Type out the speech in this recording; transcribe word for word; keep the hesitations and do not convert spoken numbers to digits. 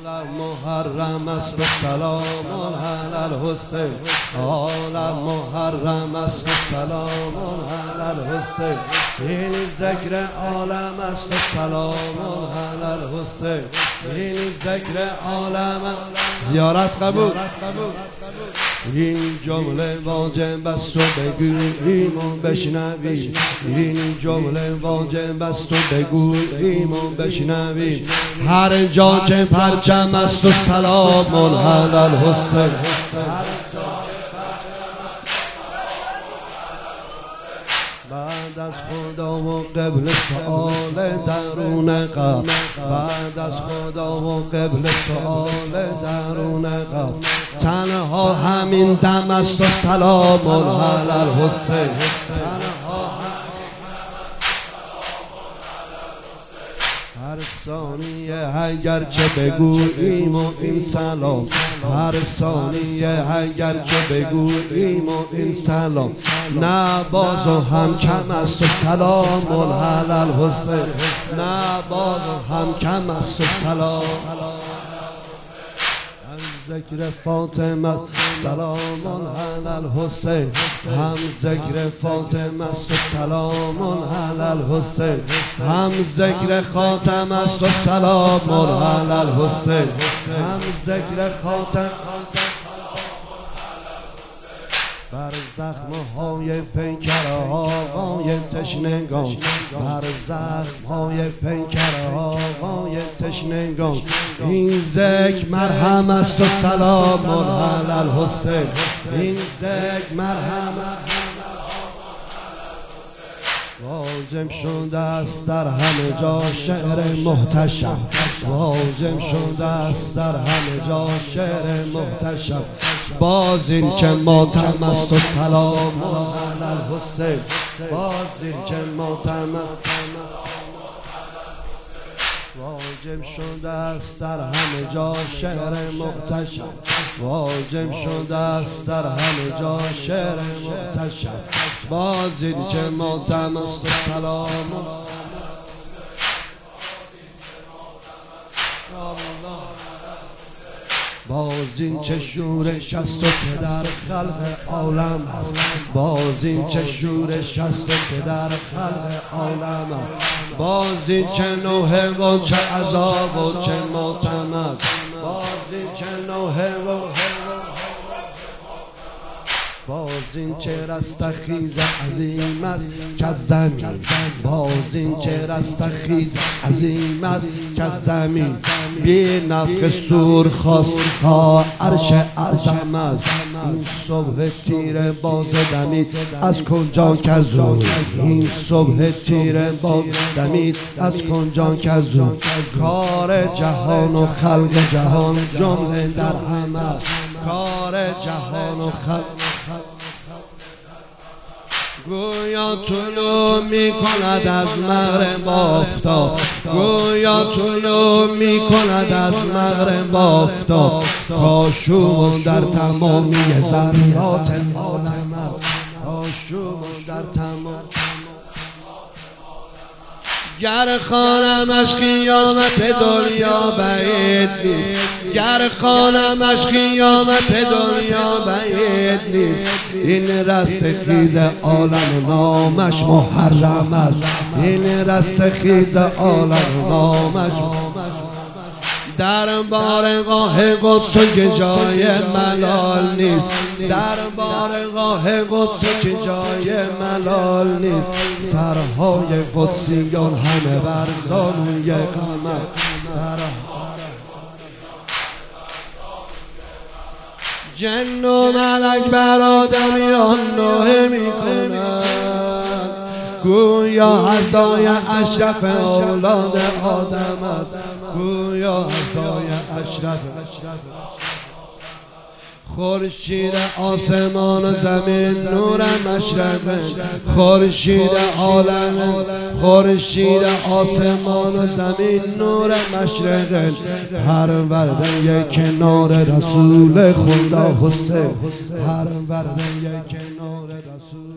عالم محرم است و سلام علی الحسین. عالم محرم است و سلام علی الحسین. این ذکر عالم است و سلام علی الحسین. این ذکر عالم زیارت قبول. این جمله واجب است و بگوییم و بشنویم. این جمله واجب است و بگوییم و بشنویم. هر جا که پرچم است و سلام علی الحسین. بعد از خدا و قبل سؤال درون قلب. بعد از خدا و قبل سؤال درون قلب. تنها همین دم است و سلام علی الحسین. هر ثانیه اگرچه بگوییم و این سلام. هر ثانیه اگرچه بگوییم و این سلام. نه باز و هم کم است و سلام علی الحسین. نه باز و هم کم است و سلام. ذکر فاطمه سلام علی الحسین. هم ذکر فاطمه است و سلام علی الحسین. هم ذکر خاتم است و سلام علی الحسین. هم ذکر خاتم بر زخم‌های پیکر آقای تشنگان. بر زخم‌های پیکر آقای تشنگان. این ذکر مرهم است و سلام علی الحسین. این ذکر مرهم واجب شده است در همه جا شعر محتشم. واجب شده است در همه جا شعر محتشم. باز این که ماتم است و سلام علی الحسین. باز این که ماتم است واجب شده است در همه جا شعر محتشم. واجب شده است در همه جا شعر محتشم. باز این که ماتم است و سلام. باز این چه شورش است و که در خلق عالم است. باز این چه شورش است و که در خلق عالم است. باز این چه نوحه و چه عذاب و چه ماتم است. باز این چه نوحه و باز این چه رستخیز عظیم است که زمین. باز این چه رستخیز عظیم است که زمین. بی نفخ سور خواست تا عرش اعظم است. این صبح تیر باز دمید از کجا که زود. این صبح تیر باز دمید از کجا که زود. کار جهان و خلق جهان جمله در هم است. کار جهان و خلق گویا طلوع می کند از مغرب آفتاب. گویا طلوع می کند از مغرب آفتاب. کاشوم در تمامی ذرات عالم است. کاشوم در تمام گر خوانمش قیامت دنیا بعید نیست. گر خوانمش قیامت دنیا بعید نیست. این رستخیز عالم نامش محرم است. این رستخیز عالم نامش در بارگاه قدس که جای ملال نیست. در بارگاه قدس که جای ملال نیست. سرهای قدسیان همه بر زانوی قمر. جن و ملک بر آدمیان نوحه می کنند. گویا عزای اشرف اولاد آدم است. گویا عزای اشرف خورشید آسمان و زمین نور مشرق. خورشید عالم خورشید آسمان و زمین نور مشرق. هر وردن یک کنار رسول خدا حسین. هر وردن یک کنار رسول